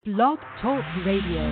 Blog Talk Radio.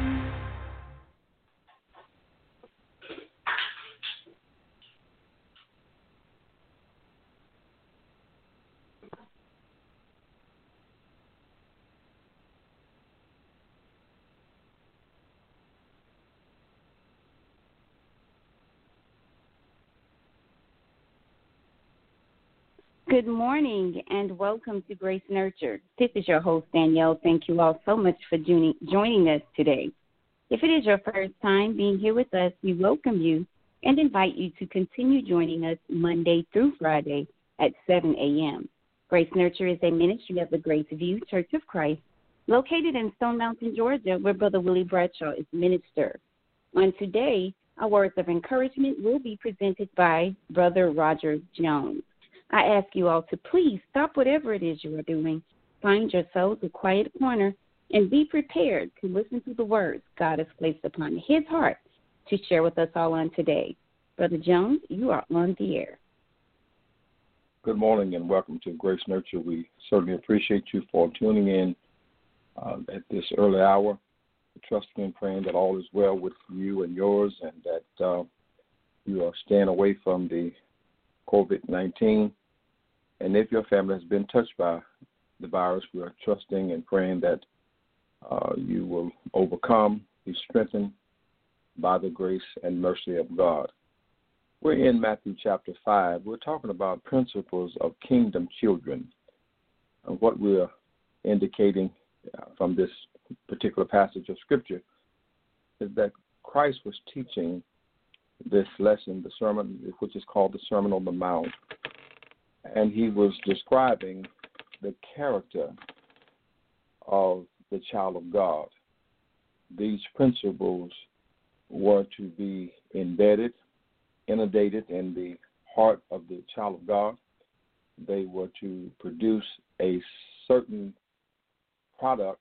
Good morning and welcome to Grace Nurture. This is your host, Danielle. Thank you all so much for joining us today. If it is your first time being here with us, we welcome you and invite you to continue joining us Monday through Friday at 7 a.m. Grace Nurture is a ministry of the Grace View Church of Christ located in Stone Mountain, Georgia, where Brother Willie Bradshaw is minister. On today, our words of encouragement will be presented by Brother Roger Jones. I ask you all to please stop whatever it is you are doing, find yourselves a quiet corner, and be prepared to listen to the words God has placed upon his heart to share with us all on today. Brother Jones, you are on the air. Good morning and welcome to Grace Nurture. We certainly appreciate you for tuning in at this early hour, trusting and praying that all is well with you and yours and that you are staying away from the COVID-19. And if your family has been touched by the virus, we are trusting and praying that you will overcome, be strengthened by the grace and mercy of God. We're in Matthew chapter 5. We're talking about principles of kingdom children. And what we're indicating from this particular passage of Scripture is that Christ was teaching this lesson, the sermon, which is called the Sermon on the Mount, and he was describing the character of the child of God. These principles were to be embedded, inundated in the heart of the child of God. They were to produce a certain product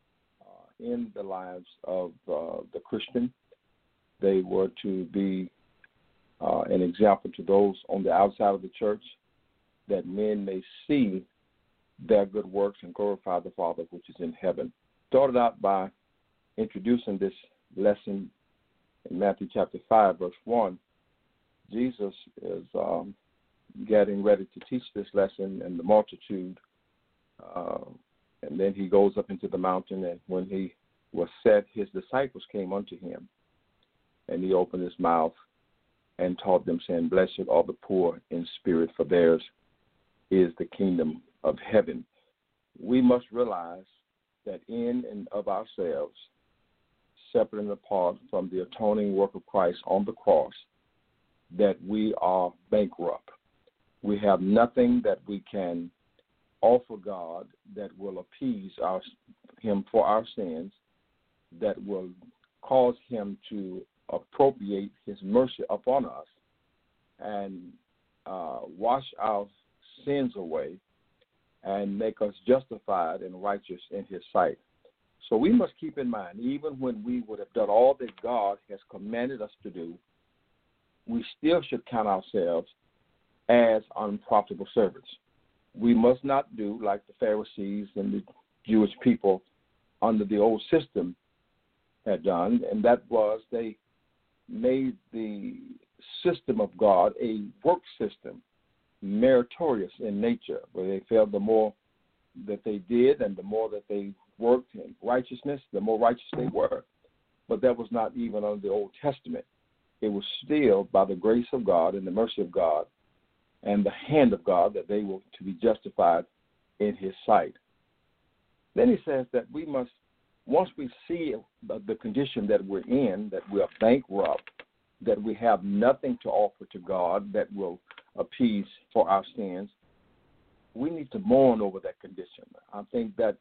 in the lives of the Christian. They were to be an example to those on the outside of the church, that men may see their good works and glorify the Father which is in heaven. Started out by introducing this lesson in Matthew chapter 5, verse 1. Jesus is getting ready to teach this lesson and the multitude, and then he goes up into the mountain, and when he was set, his disciples came unto him. And he opened his mouth and taught them, saying, Blessed are the poor in spirit, for theirs is the kingdom of heaven. We must realize that in and of ourselves, separate and apart from the atoning work of Christ on the cross, that we are bankrupt. We have nothing that we can offer God that will appease him for our sins, that will cause him to appropriate his mercy upon us and wash our sins away and make us justified and righteous in his sight. So we must keep in mind, even when we would have done all that God has commanded us to do, we still should count ourselves as unprofitable servants. We must not do like the Pharisees and the Jewish people under the old system had done, and that was they made the system of God a work system, meritorious in nature, where they felt the more that they did and the more that they worked in righteousness, the more righteous they were. But that was not even under the Old Testament. It was still by the grace of God and the mercy of God and the hand of God that they were to be justified in his sight. Then he says that we must, once we see the condition that we're in, that we are bankrupt, that we have nothing to offer to God that will appease for our sins, we need to mourn over that condition. I think that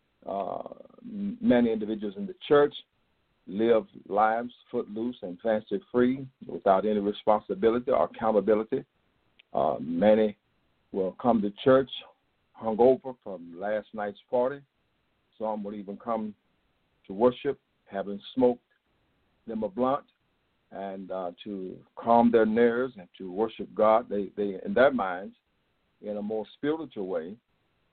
many individuals in the church live lives footloose and fancy-free without any responsibility or accountability. Many will come to church hungover from last night's party. Some will even come to worship having smoked them a blunt, and to calm their nerves and to worship God. They in their minds, in a more spiritual way,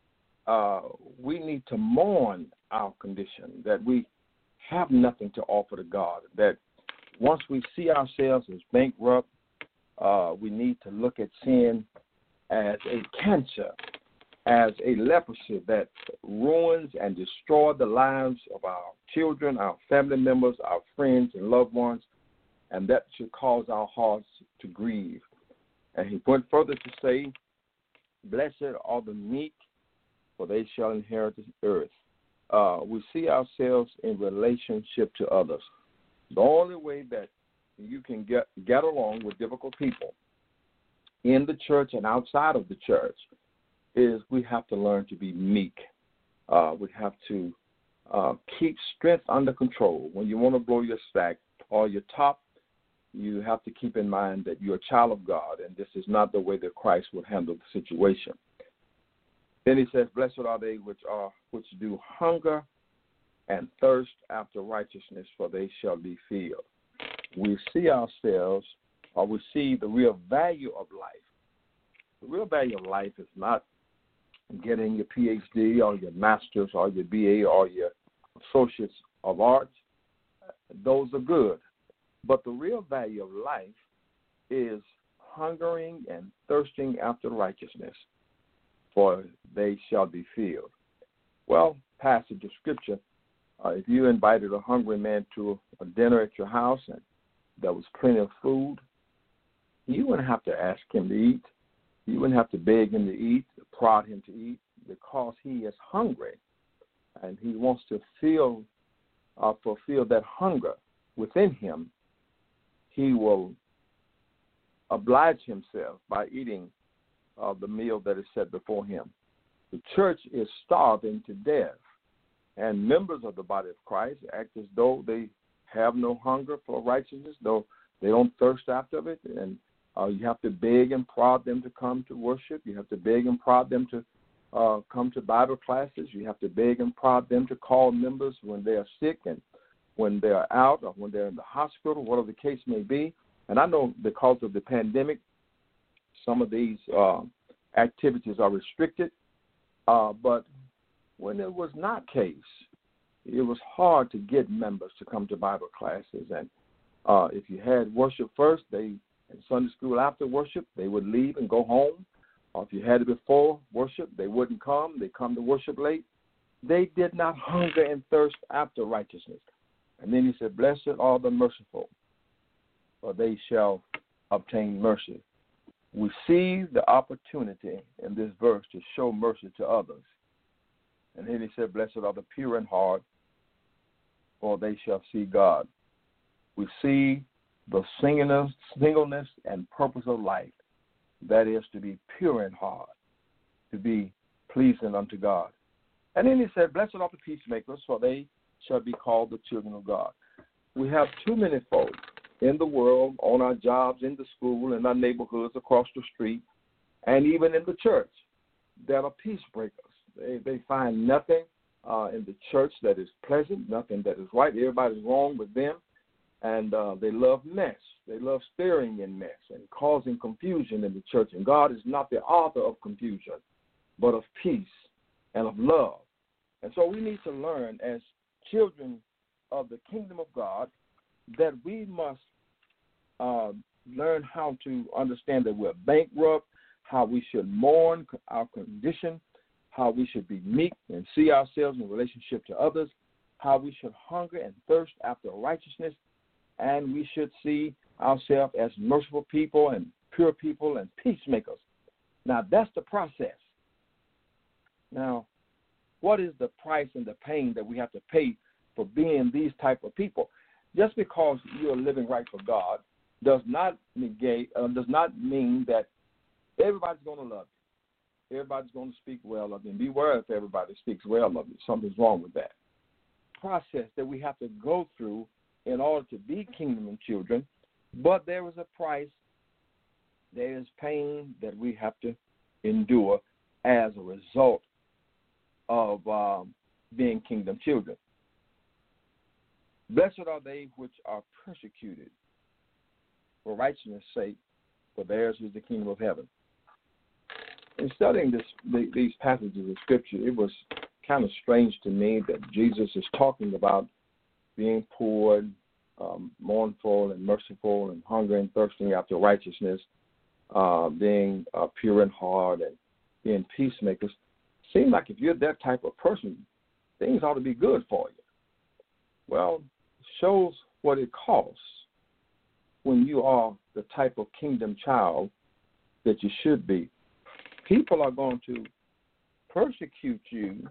we need to mourn our condition, that we have nothing to offer to God, that once we see ourselves as bankrupt, we need to look at sin as a cancer, as a leprosy that ruins and destroys the lives of our children, our family members, our friends and loved ones, and that should cause our hearts to grieve. And he went further to say, blessed are the meek, for they shall inherit the earth. We see ourselves in relationship to others. The only way that you can get along with difficult people in the church and outside of the church is we have to learn to be meek. We have to keep strength under control. When you want to blow your stack or your top, you have to keep in mind that you're a child of God, and this is not the way that Christ would handle the situation. Then he says, blessed are they which do hunger and thirst after righteousness, for they shall be filled. We see ourselves, or we see the real value of life. The real value of life is not getting your PhD or your master's or your BA or your associates of arts. Those are good. But the real value of life is hungering and thirsting after righteousness, for they shall be filled. Well, passage of Scripture, if you invited a hungry man to a dinner at your house and there was plenty of food, you wouldn't have to ask him to eat. You wouldn't have to beg him to eat, prod him to eat, because he is hungry and he wants to fulfill that hunger within him. He will oblige himself by eating the meal that is set before him. The church is starving to death, and members of the body of Christ act as though they have no hunger for righteousness, though they don't thirst after it, and you have to beg and prod them to come to worship. You have to beg and prod them to come to Bible classes. You have to beg and prod them to call members when they are sick and when they're out or when they're in the hospital, whatever the case may be. And I know because of the pandemic, some of these activities are restricted. But when it was not the case, it was hard to get members to come to Bible classes. And if you had worship first, and Sunday school after worship, they would leave and go home. Or if you had it before worship, they wouldn't come. They come to worship late. They did not hunger and thirst after righteousness. And then he said, blessed are the merciful, for they shall obtain mercy. We see the opportunity in this verse to show mercy to others. And then he said, blessed are the pure in heart, for they shall see God. We see the singleness and purpose of life, that is to be pure in heart, to be pleasing unto God. And then he said, blessed are the peacemakers, for they shall be called the children of God. We have too many folks in the world, on our jobs, in the school, in our neighborhoods, across the street, and even in the church that are peace breakers. They find nothing in the church that is pleasant, nothing that is right. Everybody's wrong with them, and they love mess. They love stirring in mess and causing confusion in the church. And God is not the author of confusion, but of peace and of love. And so we need to learn as children of the kingdom of God that we must learn how to understand that we're bankrupt, how we should mourn our condition, how we should be meek and see ourselves in relationship to others, how we should hunger and thirst after righteousness, and we should see ourselves as merciful people and pure people and peacemakers. Now, that's the process. Now, what is the price and the pain that we have to pay for being these type of people? Just because you're living right for God does not mean that everybody's going to love you. Everybody's going to speak well of you. And beware if everybody speaks well of you. Something's wrong with that. Process that we have to go through in order to be kingdom children, but there is a price, there is pain that we have to endure as a result of being kingdom children. Blessed are they which are persecuted for righteousness' sake, for theirs is the kingdom of heaven. in studying these passages of Scripture, it was kind of strange to me that Jesus is talking about being poor, mournful and merciful and hungry and thirsting after righteousness, being pure in heart and being peacemakers. Seems like if you're that type of person, things ought to be good for you. Well, it shows what it costs when you are the type of kingdom child that you should be. People are going to persecute you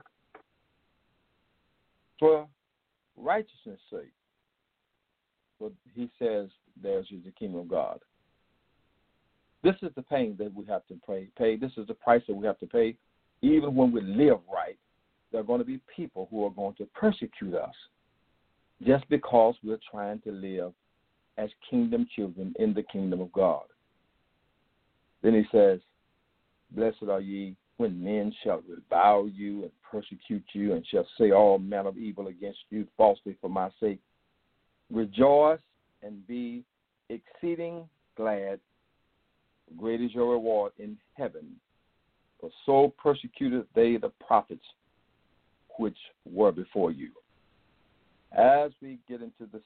for righteousness' sake. But he says, theirs is the kingdom of God. This is the pain that we have to pay. This is the price that we have to pay. Even when we live right, there are going to be people who are going to persecute us just because we're trying to live as kingdom children in the kingdom of God. Then he says, blessed are ye when men shall revile you and persecute you and shall say all manner of evil against you falsely for my sake. Rejoice and be exceeding glad. Great is your reward in heaven. For so persecuted they the prophets which were before you. As we get into the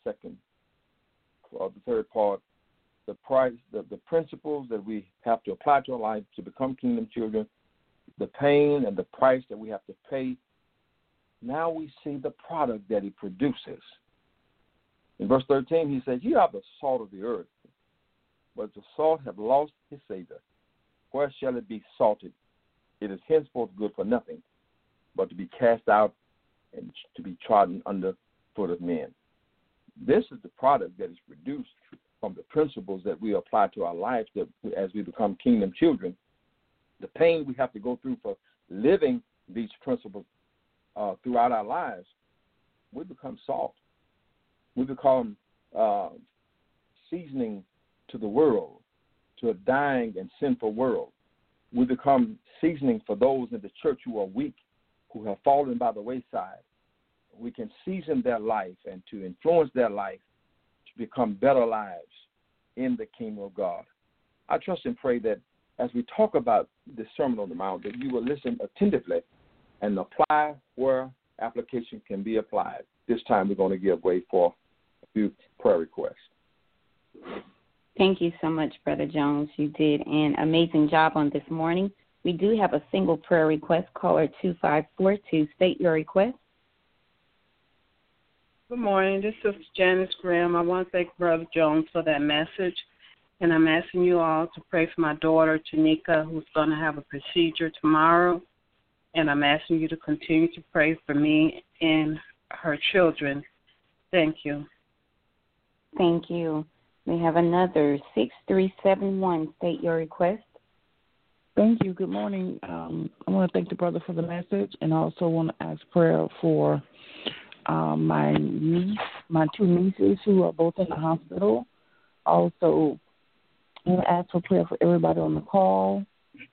third part, the principles that we have to apply to our life to become kingdom children, the pain and the price that we have to pay. Now we see the product that he produces. In verse 13, he says, "You are the salt of the earth, but the salt have lost his savor. Where shall it be salted? It is henceforth good for nothing, but to be cast out and to be trodden under foot of men." This is the product that is produced from the principles that we apply to our lives that as we become kingdom children. The pain we have to go through for living these principles throughout our lives, we become salt. We become seasoning to the world, to a dying and sinful world. We become seasoning for those in the church who are weak, who have fallen by the wayside. We can season their life and to influence their life to become better lives in the kingdom of God. I trust and pray that as we talk about the Sermon on the Mount, that you will listen attentively and apply where application can be applied. This time we're going to give way for a few prayer requests. Thank you so much, Brother Jones. You did an amazing job on this morning. We do have a single prayer request. Caller 2542. State your request. Good morning. This is Janice Graham. I want to thank Brother Jones for that message. And I'm asking you all to pray for my daughter, Tanika, who's going to have a procedure tomorrow. And I'm asking you to continue to pray for me and her children. Thank you. Thank you. We have another 6371. State your request. Thank you. Good morning. I want to thank the brother for the message, and I also want to ask prayer for my two nieces who are both in the hospital. Also, I want to ask for prayer for everybody on the call,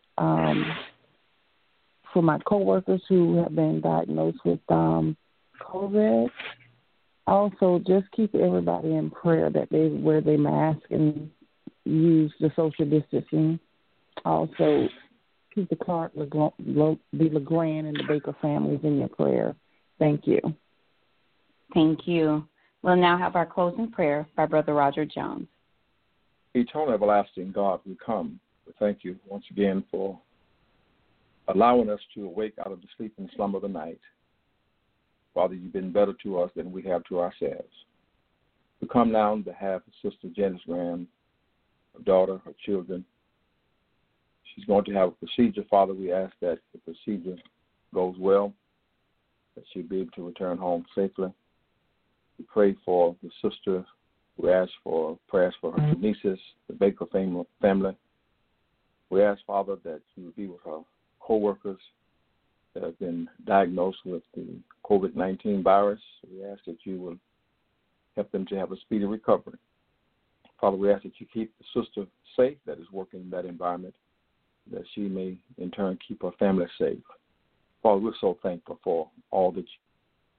for my coworkers who have been diagnosed with COVID. Also, just keep everybody in prayer that they wear their mask and use the social distancing. Also, keep the Clark, the LeGrand, and the Baker families in your prayer. Thank you. Thank you. We'll now have our closing prayer by Brother Roger Jones. Eternal, everlasting God, we come. We thank you once again for allowing us to awake out of the sleep and slumber of the night. Father, you've been better to us than we have to ourselves. We come now on behalf of Sister Janice Graham, her daughter, her children. She's going to have a procedure. Father, we ask that the procedure goes well, that she'll be able to return home safely. We pray for the sister. We ask for prayers for her nieces, the Baker family. We ask, Father, that you would be with her co-workers that have been diagnosed with the COVID-19 virus. We ask that you will help them to have a speedy recovery. Father, we ask that you keep the sister safe that is working in that environment, that she may, in turn, keep her family safe. Father, we're so thankful for all that you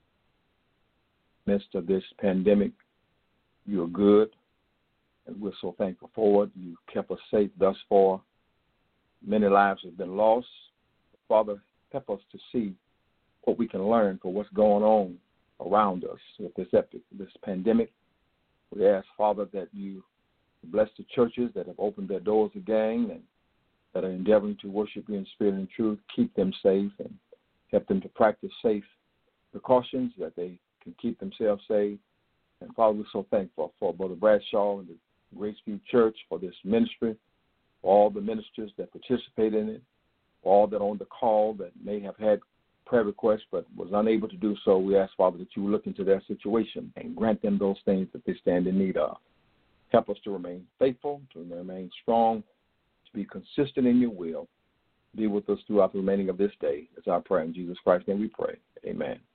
midst of this pandemic. You are good, and we're so thankful for it. You kept us safe thus far. Many lives have been lost. Father, help us to see what we can learn for what's going on around us with this pandemic. We ask, Father, that you bless the churches that have opened their doors again and that are endeavoring to worship you in spirit and truth. Keep them safe and help them to practice safe precautions that they can keep themselves safe. And Father, we're so thankful for Brother Bradshaw and the Graceview Church, for this ministry, for all the ministers that participate in it, for all that are on the call that may have had prayer requests but was unable to do so. We ask, Father, that you look into their situation and grant them those things that they stand in need of. Help us to remain faithful, to remain strong, to be consistent in your will. Be with us throughout the remaining of this day. It's our prayer in Jesus Christ's name we pray. Amen.